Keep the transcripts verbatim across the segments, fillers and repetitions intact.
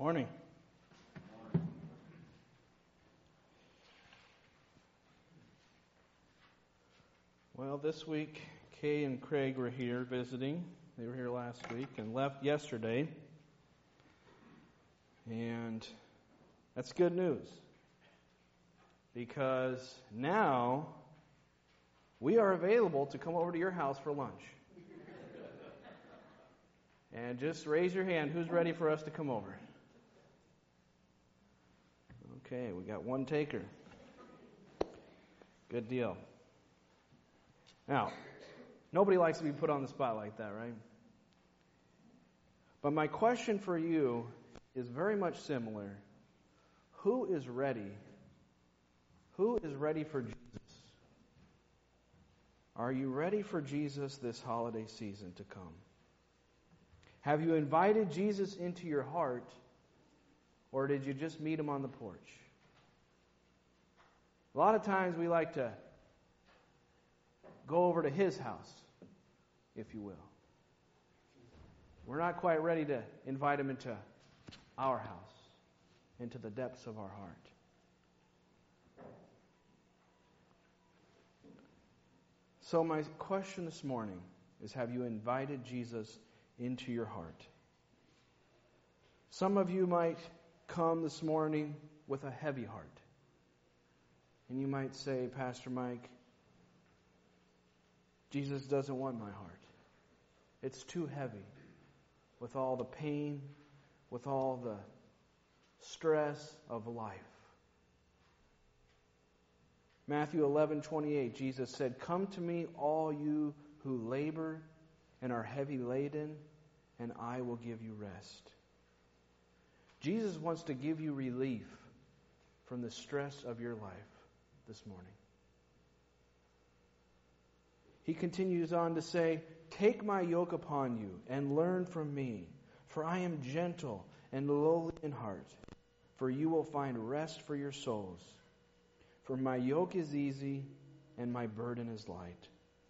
Morning. Well, this week, Kay and Craig were here visiting. They were here last week and left yesterday. And that's good news. Because now we are available to come over to your house for lunch. And just raise your hand. Who's ready for us to come over? Okay, we got one taker. Good deal. Now, nobody likes to be put on the spot like that, right? But my question for you is very much similar. Who is ready? Who is ready for Jesus? Are you ready for Jesus this holiday season to come? Have you invited Jesus into your heart, or did you just meet him on the porch? A lot of times we like to go over to his house, if you will. We're not quite ready to invite him into our house, into the depths of our heart. So my question this morning is, have you invited Jesus into your heart? Some of you might come this morning with a heavy heart. And you might say, Pastor Mike, Jesus doesn't want my heart. It's too heavy with all the pain, with all the stress of life. Matthew eleven twenty-eight, Jesus said, "Come to me, all you who labor and are heavy laden, and I will give you rest." Jesus wants to give you relief from the stress of your life this morning. He continues on to say, "Take my yoke upon you and learn from me, for I am gentle and lowly in heart, for you will find rest for your souls. For my yoke is easy and my burden is light."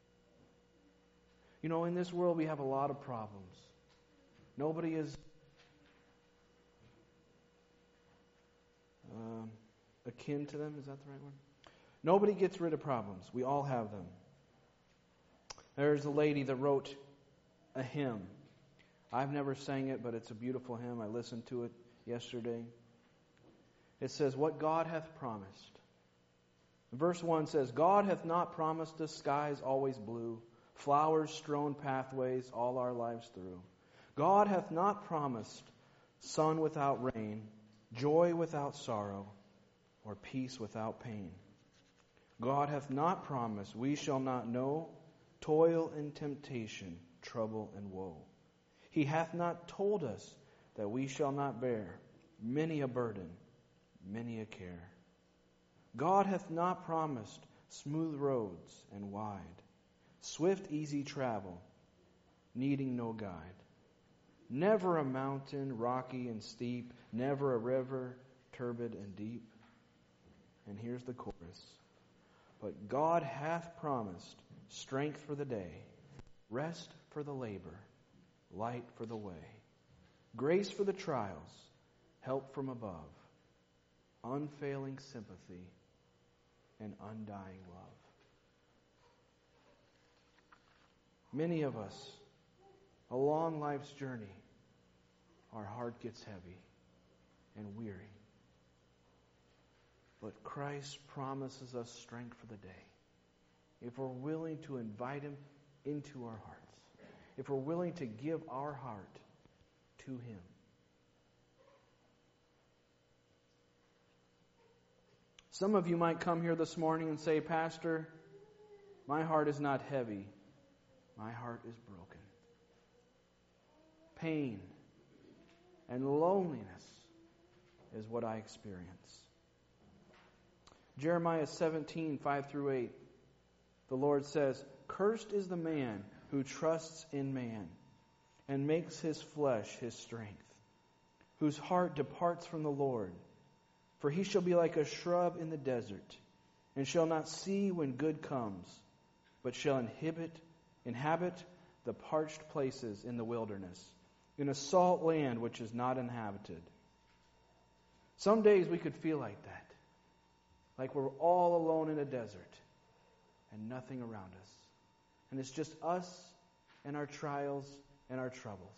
You know, in this world we have a lot of problems. Nobody is um, akin to them. Is that the right word? Nobody gets rid of problems. We all have them. There's a lady that wrote a hymn. I've never sang it, but it's a beautiful hymn. I listened to it yesterday. It says, "What God hath promised." Verse one says, "God hath not promised us skies always blue, flowers strewn pathways all our lives through. God hath not promised sun without rain, joy without sorrow, or peace without pain. God hath not promised we shall not know toil and temptation, trouble and woe. He hath not told us that we shall not bear many a burden, many a care. God hath not promised smooth roads and wide, swift easy travel, needing no guide. Never a mountain rocky and steep, never a river turbid and deep." And here's the chorus. "But God hath promised strength for the day, rest for the labor, light for the way, grace for the trials, help from above, unfailing sympathy, and undying love." Many of us, along life's journey, our heart gets heavy and weary. But Christ promises us strength for the day if we're willing to invite him into our hearts, if we're willing to give our heart to him. Some of you might come here this morning and say, "Pastor, my heart is not heavy. My heart is broken. Pain and loneliness is what I experience." Jeremiah seventeen, five through eight, the Lord says, "Cursed is the man who trusts in man and makes his flesh his strength, whose heart departs from the Lord. For he shall be like a shrub in the desert, and shall not see when good comes, but shall inhibit, inhabit the parched places in the wilderness, in a salt land which is not inhabited. Some days we could feel like that. Like we're all alone in a desert and nothing around us. And it's just us and our trials and our troubles.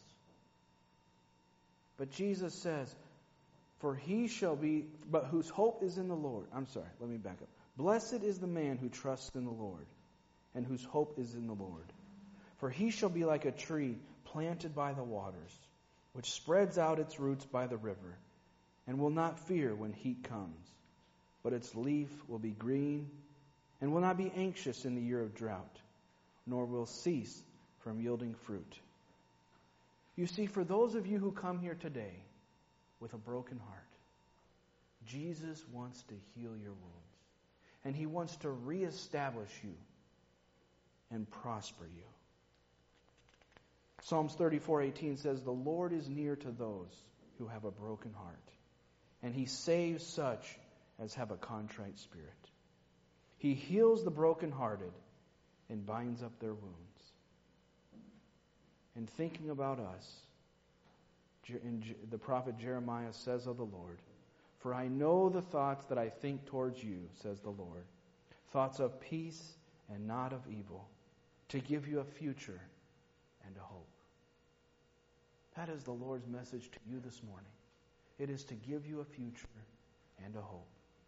But Jesus says, for he shall be, but whose hope is in the Lord. I'm sorry, let me back up. Blessed is the man who trusts in the Lord and whose hope is in the Lord. For he shall be like a tree planted by the waters, which spreads out its roots by the river, and will not fear when heat comes. But its leaf will be green, and will not be anxious in the year of drought, nor will cease from yielding fruit. You see, for those of you who come here today with a broken heart, Jesus wants to heal your wounds. And he wants to reestablish you and prosper you. Psalms thirty-four eighteen says, the Lord is near to those who have a broken heart, and he saves such as have a contrite spirit. He heals the brokenhearted and binds up their wounds. And thinking about us, the prophet Jeremiah says of the Lord, for I know the thoughts that I think towards you, says the Lord, thoughts of peace and not of evil, to give you a future and a hope. That is the Lord's message to you this morning. It is to give you a future and a hope.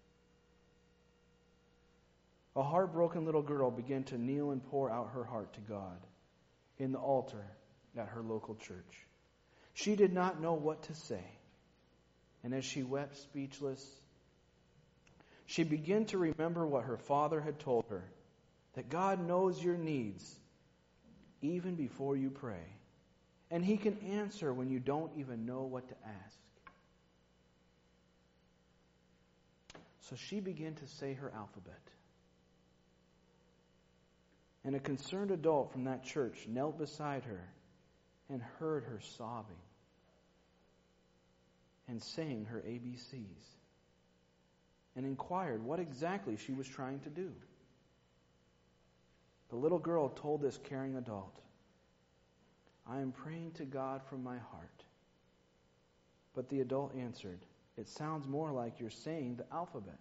A heartbroken little girl began to kneel and pour out her heart to God in the altar at her local church. She did not know what to say. And as she wept speechless, she began to remember what her father had told her, that God knows your needs even before you pray. And he can answer when you don't even know what to ask. So she began to say her alphabet. And a concerned adult from that church knelt beside her and heard her sobbing and saying her A B Cs and inquired what exactly she was trying to do. The little girl told this caring adult, I am praying to God from my heart. But the adult answered, it sounds more like you're saying the alphabet.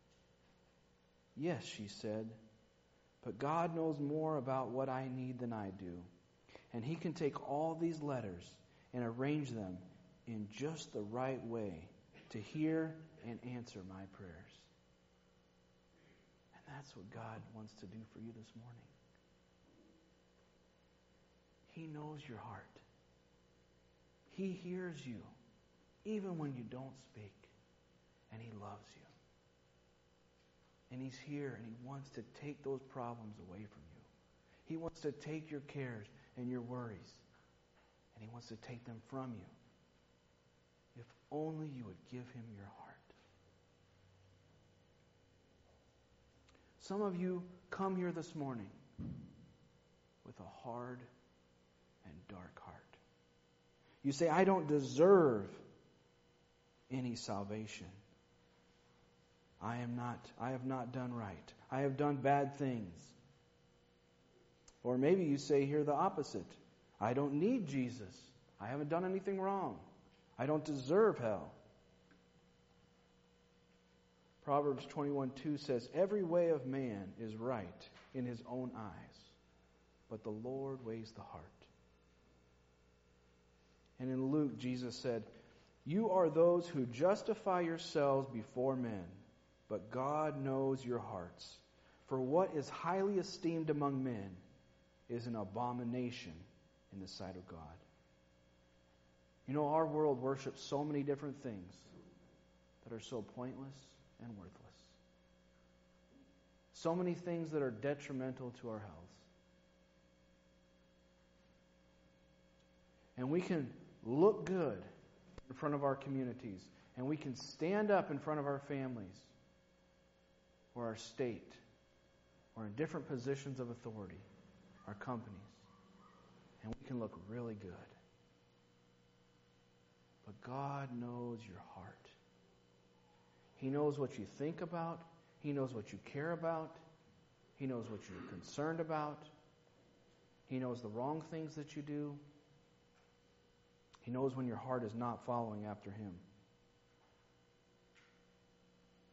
Yes, she said, but God knows more about what I need than I do. And he can take all these letters and arrange them in just the right way to hear and answer my prayers. And that's what God wants to do for you this morning. He knows your heart. He hears you, even when you don't speak. And he loves you. And he's here and he wants to take those problems away from you. He wants to take your cares and your worries. And he wants to take them from you. If only you would give him your heart. Some of you come here this morning with a hard and dark heart. You say, I don't deserve any salvation. I am not, I have not done right. I have done bad things. Or maybe you say here the opposite. I don't need Jesus. I haven't done anything wrong. I don't deserve hell. Proverbs twenty-one two says, every way of man is right in his own eyes, but the Lord weighs the heart. And in Luke, Jesus said, you are those who justify yourselves before men, but God knows your hearts. For what is highly esteemed among men is an abomination in the sight of God. You know, our world worships so many different things that are so pointless and worthless. So many things that are detrimental to our health. And we can look good in front of our communities, and we can stand up in front of our families or our state or in different positions of authority, our companies, and we can look really good. But God knows your heart. He knows what you think about. He knows what you care about. He knows what you're concerned about. He knows the wrong things that you do. He knows when your heart is not following after Him.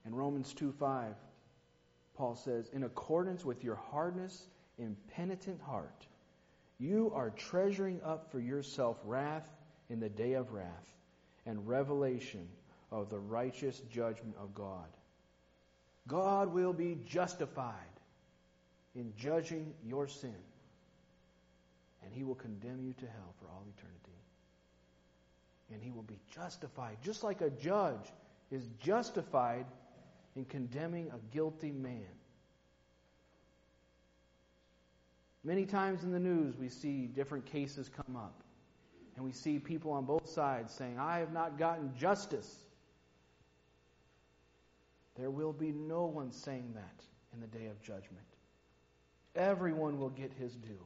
In Romans two five, Paul says, in accordance with your hardness and penitent heart, you are treasuring up for yourself wrath in the day of wrath and revelation of the righteous judgment of God. God will be justified in judging your sin, and He will condemn you to hell for all eternity. And He will be justified, just like a judge is justified in condemning a guilty man. Many times in the news we see different cases come up, and we see people on both sides saying, I have not gotten justice. There will be no one saying that in the day of judgment. Everyone will get his due.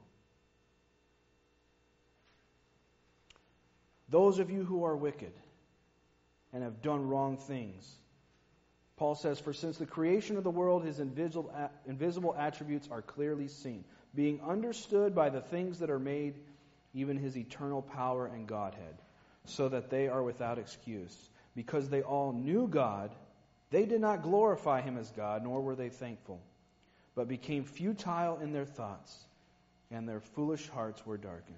Those of you who are wicked and have done wrong things, Paul says, for since the creation of the world, His invisible, invisible attributes are clearly seen, being understood by the things that are made, even His eternal power and Godhead, so that they are without excuse. Because they all knew God, they did not glorify Him as God, nor were they thankful, but became futile in their thoughts, and their foolish hearts were darkened.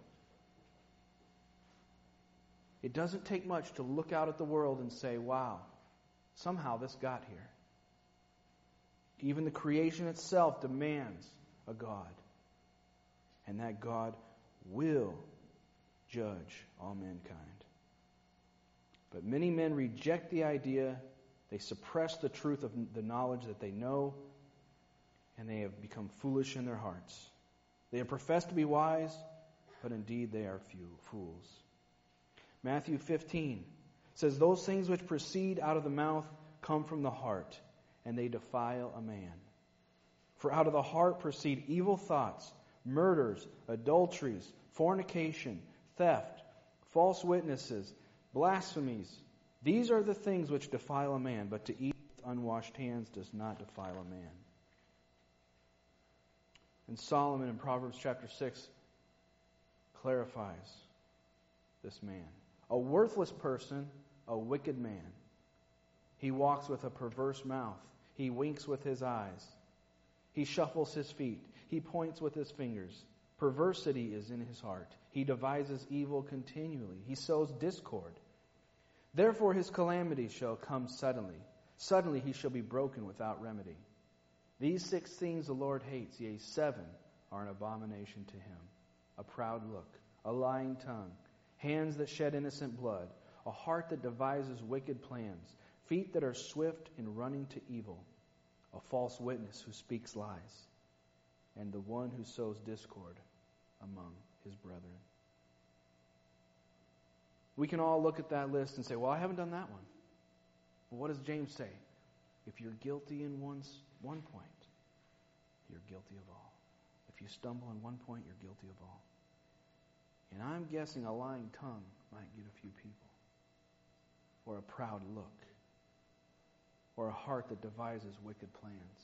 It doesn't take much to look out at the world and say, wow, somehow this got here. Even the creation itself demands a God. And that God will judge all mankind. But many men reject the idea. They suppress the truth of the knowledge that they know. And they have become foolish in their hearts. They have professed to be wise, but indeed they are few fools. Matthew fifteen says, those things which proceed out of the mouth come from the heart, and they defile a man. For out of the heart proceed evil thoughts, murders, adulteries, fornication, theft, false witnesses, blasphemies. These are the things which defile a man, but to eat with unwashed hands does not defile a man. And Solomon in Proverbs chapter six clarifies this man. A worthless person, a wicked man. He walks with a perverse mouth. He winks with his eyes. He shuffles his feet. He points with his fingers. Perversity is in his heart. He devises evil continually. He sows discord. Therefore his calamity shall come suddenly. Suddenly he shall be broken without remedy. These six things the Lord hates, yea, seven are an abomination to Him. A proud look, a lying tongue, hands that shed innocent blood, a heart that devises wicked plans, feet that are swift in running to evil, a false witness who speaks lies, and the one who sows discord among his brethren. We can all look at that list and say, well, I haven't done that one. But what does James say? If you're guilty in one, one point, you're guilty of all. If you stumble in one point, you're guilty of all. And I'm guessing a lying tongue might get a few people. Or a proud look. Or a heart that devises wicked plans.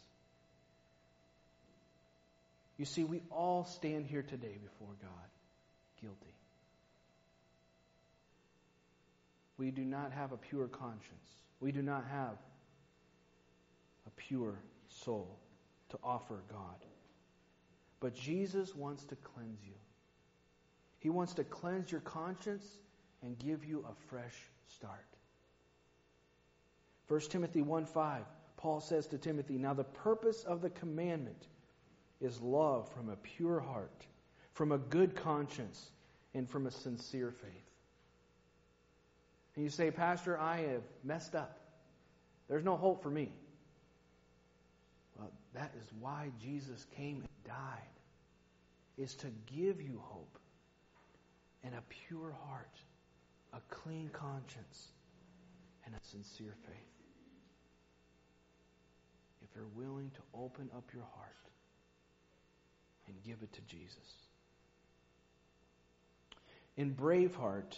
You see, we all stand here today before God, guilty. We do not have a pure conscience. We do not have a pure soul to offer God. But Jesus wants to cleanse you. He wants to cleanse your conscience and give you a fresh start. First Timothy one five, Paul says to Timothy, now the purpose of the commandment is love from a pure heart, from a good conscience, and from a sincere faith. And you say, Pastor, I have messed up. There's no hope for me. Well, that is why Jesus came and died, is to give you hope and a pure heart, a clean conscience, and a sincere faith. If you're willing to open up your heart and give it to Jesus. In Braveheart,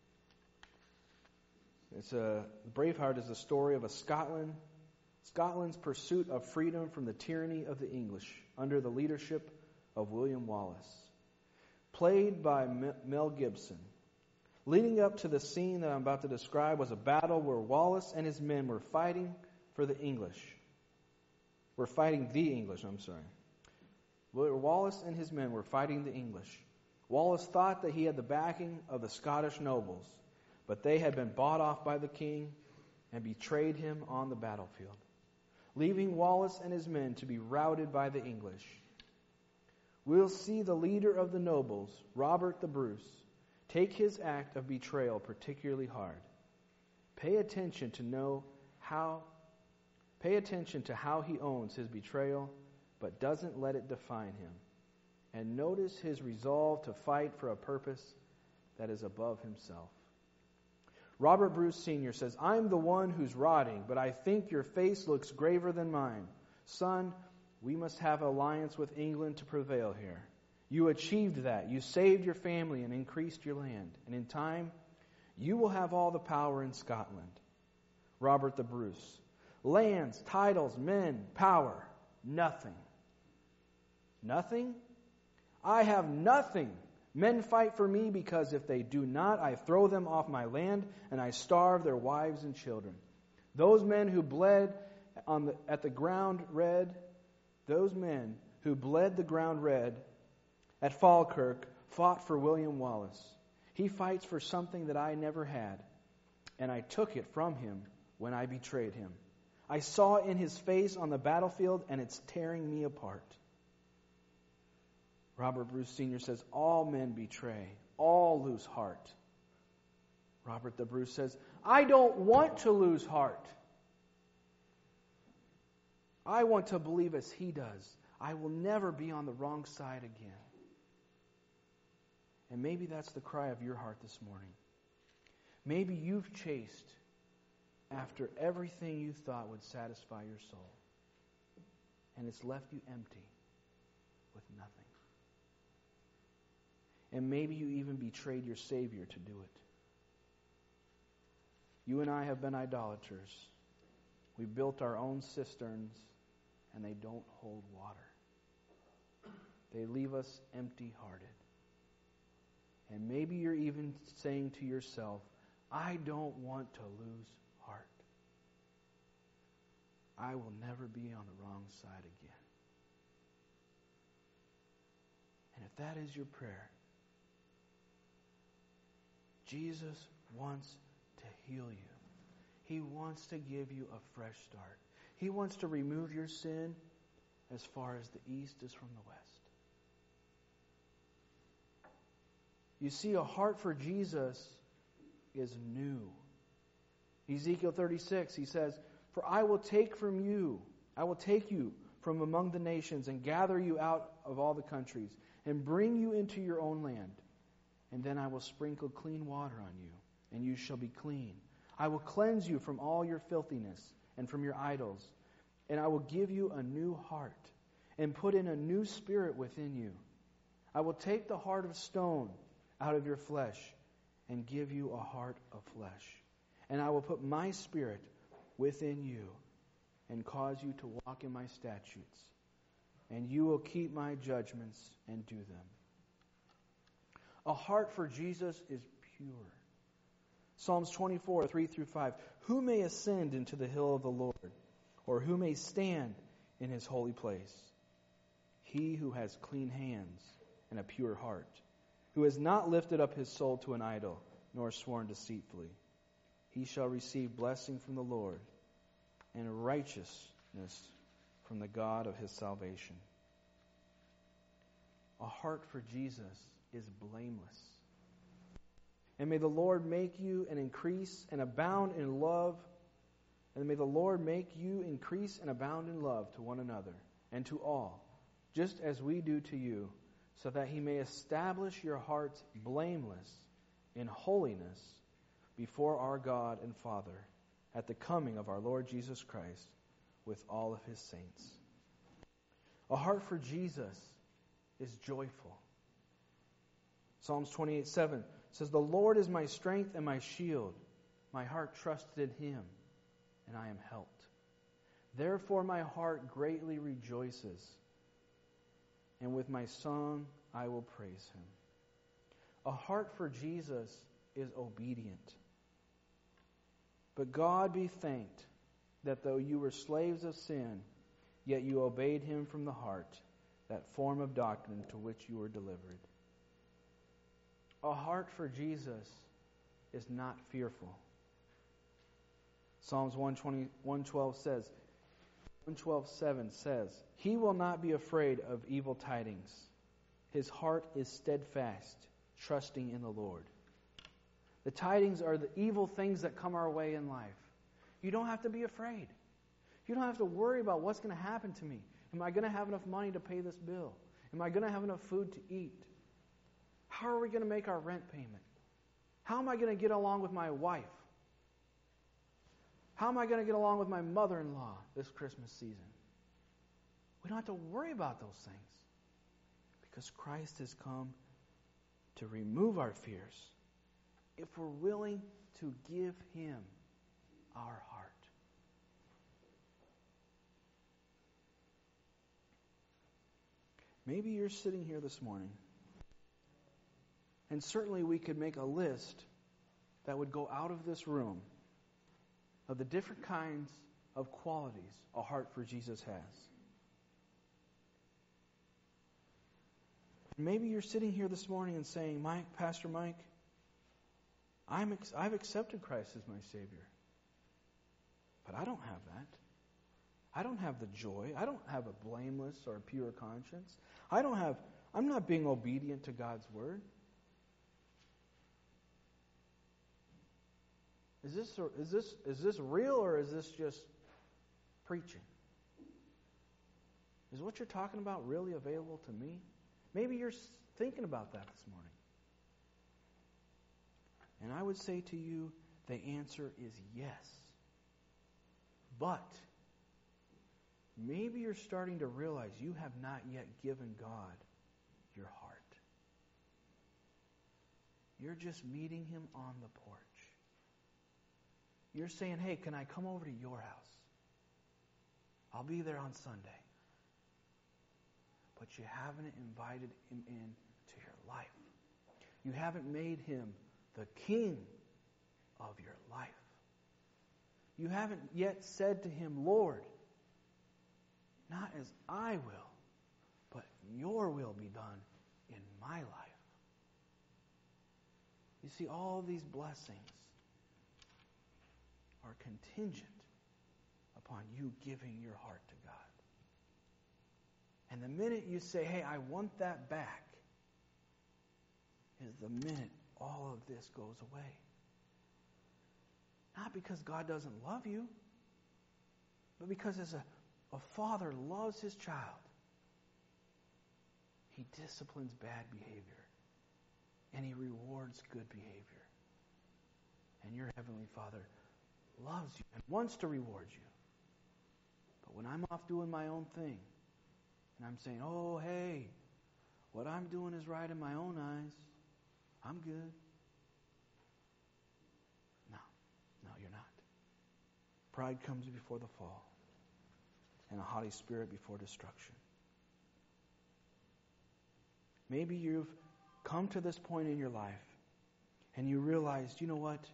it's a Braveheart is the story of a Scotland, Scotland's pursuit of freedom from the tyranny of the English under the leadership of William Wallace, played by Mel Gibson. Leading up to the scene that I'm about to describe was a battle where Wallace and his men were fighting for the English. We're fighting the English, I'm sorry. Wallace and his men were fighting the English. Wallace thought that he had the backing of the Scottish nobles, but they had been bought off by the king and betrayed him on the battlefield, leaving Wallace and his men to be routed by the English. We'll see the leader of the nobles, Robert the Bruce, take his act of betrayal particularly hard. Pay attention to know how pay attention to how he owns his betrayal, but doesn't let it define him. And notice his resolve to fight for a purpose that is above himself. Robert Bruce Senior says, I'm the one who's rotting, but I think your face looks graver than mine. Son, we must have an alliance with England to prevail here. You achieved that. You saved your family and increased your land. And in time, you will have all the power in Scotland. Robert the Bruce. Lands, titles, men, power. Nothing. Nothing? I have nothing. Men fight for me because if they do not, I throw them off my land and I starve their wives and children. Those men who bled on the, at the ground red, those men who bled the ground red at Falkirk fought for William Wallace. He fights for something that I never had, and I took it from him when I betrayed him. I saw it in his face on the battlefield, and it's tearing me apart. Robert Bruce Senior says, all men betray, all lose heart. Robert the Bruce says, I don't want to lose heart. I want to believe as he does. I will never be on the wrong side again. And maybe that's the cry of your heart this morning. Maybe you've chased after everything you thought would satisfy your soul, and it's left you empty with nothing. And maybe you even betrayed your Savior to do it. You and I have been idolaters. We built our own cisterns, and they don't hold water. They leave us empty-hearted. And maybe you're even saying to yourself, I don't want to lose heart. I will never be on the wrong side again. And if that is your prayer, Jesus wants to heal you. He wants to give you a fresh start. He wants to remove your sin as far as the east is from the west. You see, a heart for Jesus is new. Ezekiel thirty-six, he says, For I will take from you, I will take you from among the nations and gather you out of all the countries and bring you into your own land. And then I will sprinkle clean water on you, and you shall be clean. I will cleanse you from all your filthiness and from your idols, and I will give you a new heart and put in a new spirit within you. I will take the heart of stone out of your flesh and give you a heart of flesh. And I will put my spirit within you and cause you to walk in my statutes. And you will keep my judgments and do them. A heart for Jesus is pure. Psalms twenty-four, three through five. Who may ascend into the hill of the Lord? Or who may stand in his holy place? He who has clean hands and a pure heart, who has not lifted up his soul to an idol, nor sworn deceitfully. He shall receive blessing from the Lord and righteousness from the God of his salvation. A heart for Jesus is blameless. And may the Lord make you and increase and abound in love. And may the Lord make you increase and abound in love to one another and to all, just as we do to you, so that he may establish your hearts blameless in holiness before our God and Father at the coming of our Lord Jesus Christ with all of his saints. A heart for Jesus is joyful. Psalms twenty-eight, seven says, The Lord is my strength and my shield. My heart trusted in him, and I am helped. Therefore my heart greatly rejoices, and with my song I will praise him. A heart for Jesus is obedient. But God be thanked that though you were slaves of sin, yet you obeyed him from the heart, that form of doctrine to which you were delivered. A heart for Jesus is not fearful. Psalms one twenty, one twelve says, one twelve seven says, He will not be afraid of evil tidings. His heart is steadfast, trusting in the Lord. The tidings are the evil things that come our way in life. You don't have to be afraid. You don't have to worry about what's going to happen to me. Am I going to have enough money to pay this bill? Am I going to have enough food to eat? How are we going to make our rent payment? How am I going to get along with my wife? How am I going to get along with my mother-in-law this Christmas season? We don't have to worry about those things because Christ has come to remove our fears if we're willing to give Him our heart. Maybe you're sitting here this morning, and certainly we could make a list that would go out of this room of the different kinds of qualities a heart for Jesus has. Maybe you're sitting here this morning and saying, Mike, Pastor Mike, I'm ex- I've accepted Christ as my Savior. But I don't have that. I don't have the joy. I don't have a blameless or a pure conscience. I don't have, I'm not being obedient to God's Word. Is this, is this, is this real or is this just preaching? Is what you're talking about really available to me? Maybe you're thinking about that this morning. And I would say to you, the answer is yes. But maybe you're starting to realize you have not yet given God your heart. You're just meeting Him on the porch. You're saying, hey, can I come over to your house? I'll be there on Sunday. But you haven't invited Him into your life. You haven't made Him the King of your life. You haven't yet said to Him, Lord, not as I will, but your will be done in my life. You see, all these blessings are contingent upon you giving your heart to God. And the minute you say, hey, I want that back, is the minute all of this goes away. Not because God doesn't love you, but because as a, a father loves his child, He disciplines bad behavior and He rewards good behavior. And your Heavenly Father loves you and wants to reward you. But when I'm off doing my own thing, and I'm saying, oh, hey, what I'm doing is right in my own eyes, I'm good. No, no, you're not. Pride comes before the fall, and a haughty spirit before destruction. Maybe you've come to this point in your life, and you realized, you know what?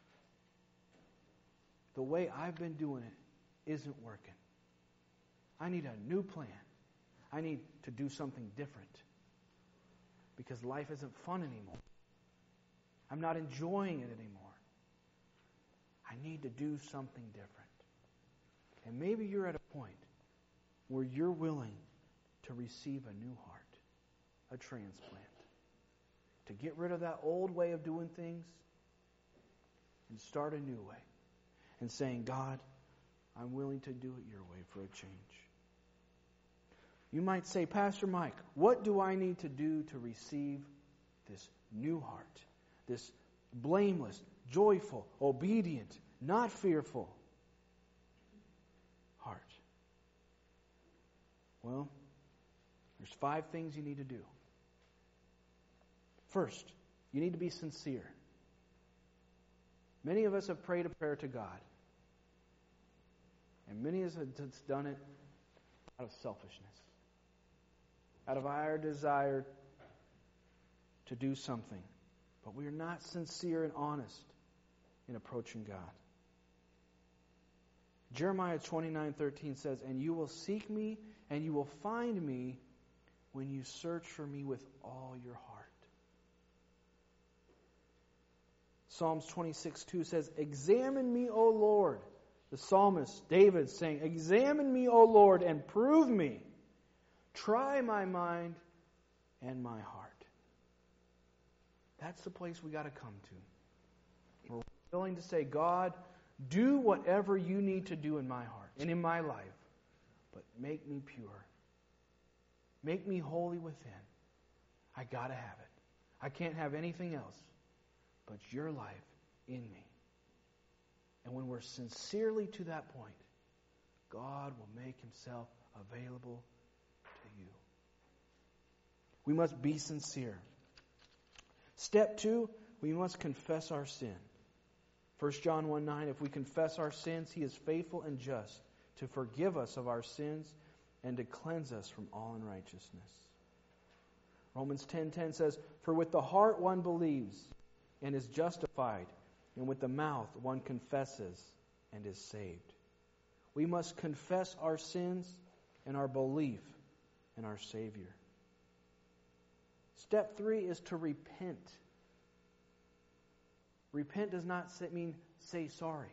The way I've been doing it isn't working. I need a new plan. I need to do something different. Because life isn't fun anymore. I'm not enjoying it anymore. I need to do something different. And maybe you're at a point where you're willing to receive a new heart, a transplant, to get rid of that old way of doing things and start a new way. And saying, God, I'm willing to do it your way for a change. You might say, Pastor Mike, what do I need to do to receive this new heart? This blameless, joyful, obedient, not fearful heart. Well, there's five things you need to do. First, you need to be sincere. Many of us have prayed a prayer to God. And many of us have done it out of selfishness. Out of our desire to do something. But we are not sincere and honest in approaching God. Jeremiah twenty-nine thirteen says, "And you will seek me, and you will find me when you search for me with all your heart." Psalms twenty-six two says, "Examine me, O Lord." The psalmist, David, saying, "Examine me, O Lord, and prove me. Try my mind and my heart." That's the place we got to come to. We're willing to say, "God, do whatever you need to do in my heart and in my life, but make me pure. Make me holy within. I got to have it. I can't have anything else but your life in me." And when we're sincerely to that point, God will make Himself available to you. We must be sincere. Step two, we must confess our sin. First John one nine, "If we confess our sins, He is faithful and just to forgive us of our sins and to cleanse us from all unrighteousness." Romans ten ten says, "For with the heart one believes and is justified, and with the mouth one confesses and is saved." We must confess our sins and our belief in our Savior. Step three is to repent. Repent does not mean say sorry.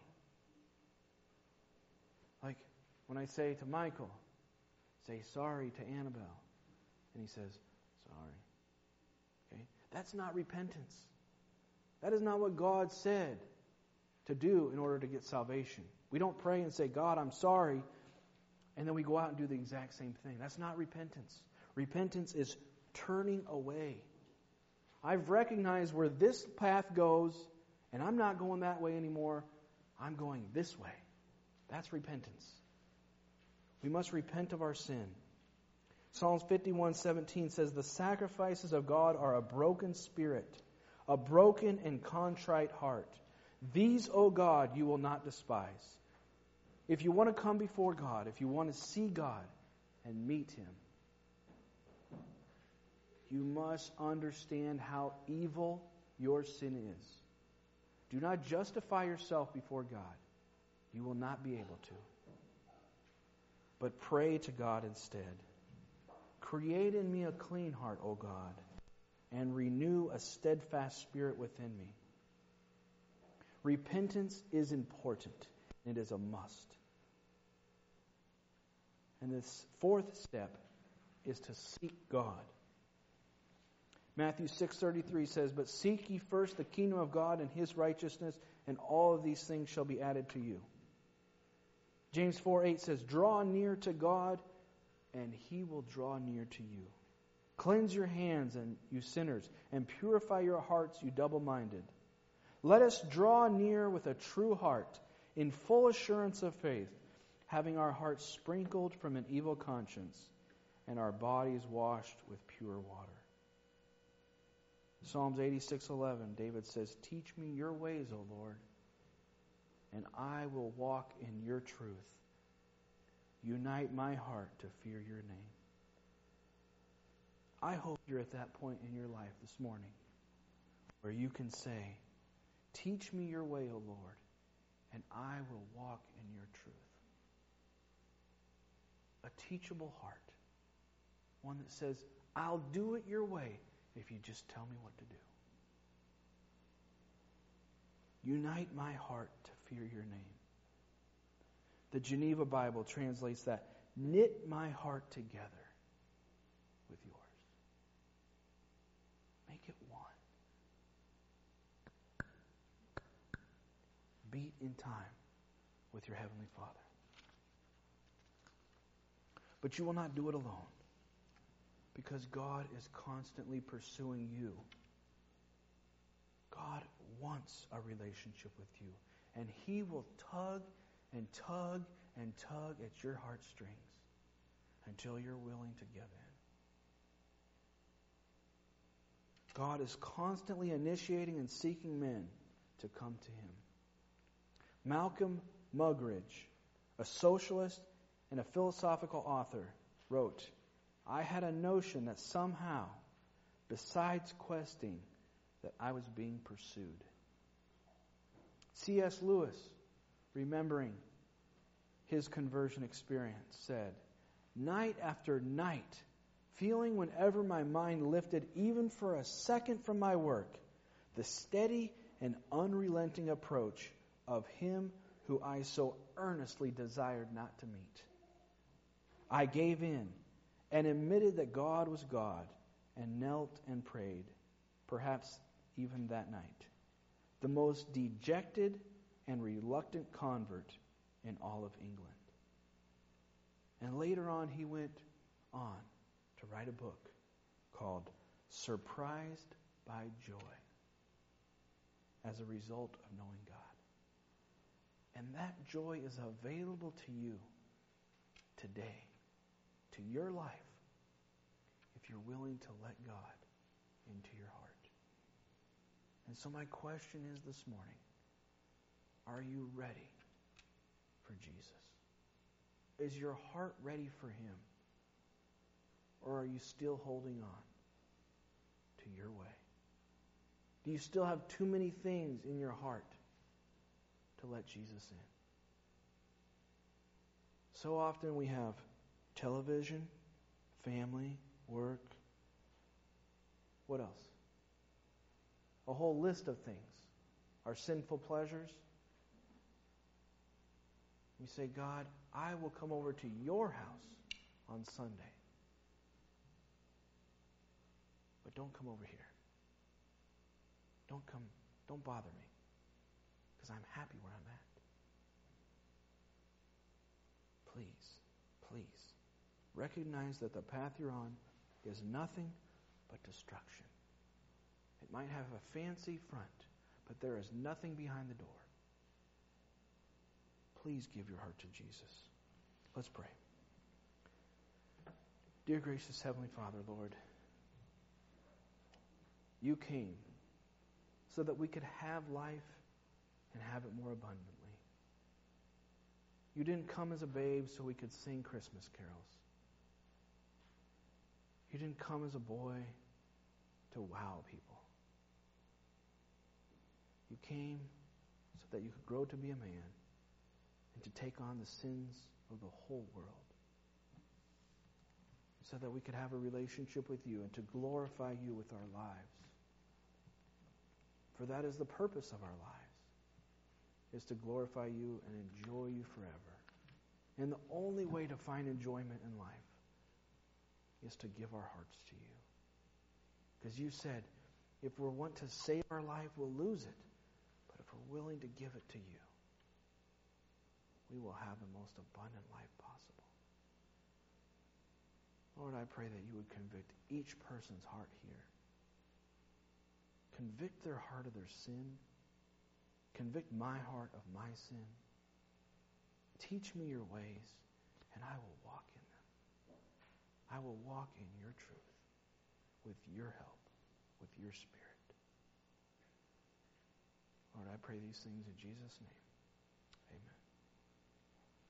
Like when I say to Michael, say sorry to Annabelle, and he says, sorry. Okay? That's not repentance. That is not what God said to do in order to get salvation. We don't pray and say, "God, I'm sorry," and then we go out and do the exact same thing. That's not repentance. Repentance is turning away. I've recognized where this path goes, and I'm not going that way anymore. I'm going this way. That's repentance. We must repent of our sin. Psalms fifty-one seventeen says, "The sacrifices of God are a broken spirit, a broken and contrite heart. These, O God, you will not despise." If you want to come before God, if you want to see God and meet Him, you must understand how evil your sin is. Do not justify yourself before God. You will not be able to. But pray to God instead. "Create in me a clean heart, O God, and renew a steadfast spirit within me." Repentance is important. It is a must. And this fourth step is to seek God. Matthew six thirty-three says, "But seek ye first the kingdom of God and His righteousness, and all of these things shall be added to you." James four eight says, "Draw near to God, and He will draw near to you. Cleanse your hands, and you sinners, and purify your hearts, you double-minded. Let us draw near with a true heart, in full assurance of faith, having our hearts sprinkled from an evil conscience, and our bodies washed with pure water." Psalms eighty-six eleven, David says, "Teach me your ways, O Lord, and I will walk in your truth. Unite my heart to fear your name." I hope you're at that point in your life this morning where you can say, "Teach me your way, O Lord, and I will walk in your truth." A teachable heart. One that says, "I'll do it your way if you just tell me what to do." Unite my heart to fear your name. The Geneva Bible translates that, "Knit my heart together with yours." Make it one. Beat in time with your Heavenly Father. But you will not do it alone, because God is constantly pursuing you. God wants a relationship with you, and He will tug and tug and tug at your heartstrings until you're willing to give in. God is constantly initiating and seeking men to come to Him. Malcolm Muggeridge, a socialist and a philosophical author, wrote, "I had a notion that somehow, besides questing, that I was being pursued." C S Lewis, remembering his conversion experience, said, "Night after night, feeling whenever my mind lifted even for a second from my work, the steady and unrelenting approach of him who I so earnestly desired not to meet. I gave in and admitted that God was God and knelt and prayed, perhaps even that night, the most dejected and reluctant convert in all of England." And later on, he went on to write a book called Surprised by Joy as a result of knowing God. And that joy is available to you today, to your life, if you're willing to let God into your heart. And so my question is this morning, are you ready for Jesus? Is your heart ready for him? Or are you still holding on to your way? Do you still have too many things in your heart to let Jesus in? So often we have television, family, work. What else? A whole list of things. Our sinful pleasures. We say, "God, I will come over to your house on Sunday. But don't come over here. Don't come, don't bother me. Because I'm happy where I'm at." Please, please, recognize that the path you're on is nothing but destruction. It might have a fancy front, but there is nothing behind the door. Please give your heart to Jesus. Let's pray. Dear gracious Heavenly Father, Lord, you came so that we could have life and have it more abundantly. You didn't come as a babe so we could sing Christmas carols. You didn't come as a boy to wow people. You came so that you could grow to be a man and to take on the sins of the whole world, so that we could have a relationship with you and to glorify you with our lives. For that is the purpose of our lives, is to glorify you and enjoy you forever. And the only way to find enjoyment in life is to give our hearts to you. Because you said, if we want to save our life, we'll lose it. But if we're willing to give it to you, we will have the most abundant life possible. Lord, I pray that you would convict each person's heart here. Convict their heart of their sin. Convict my heart of my sin. Teach me your ways, and I will walk in them. I will walk in your truth with your help, with your Spirit. Lord, I pray these things in Jesus' name.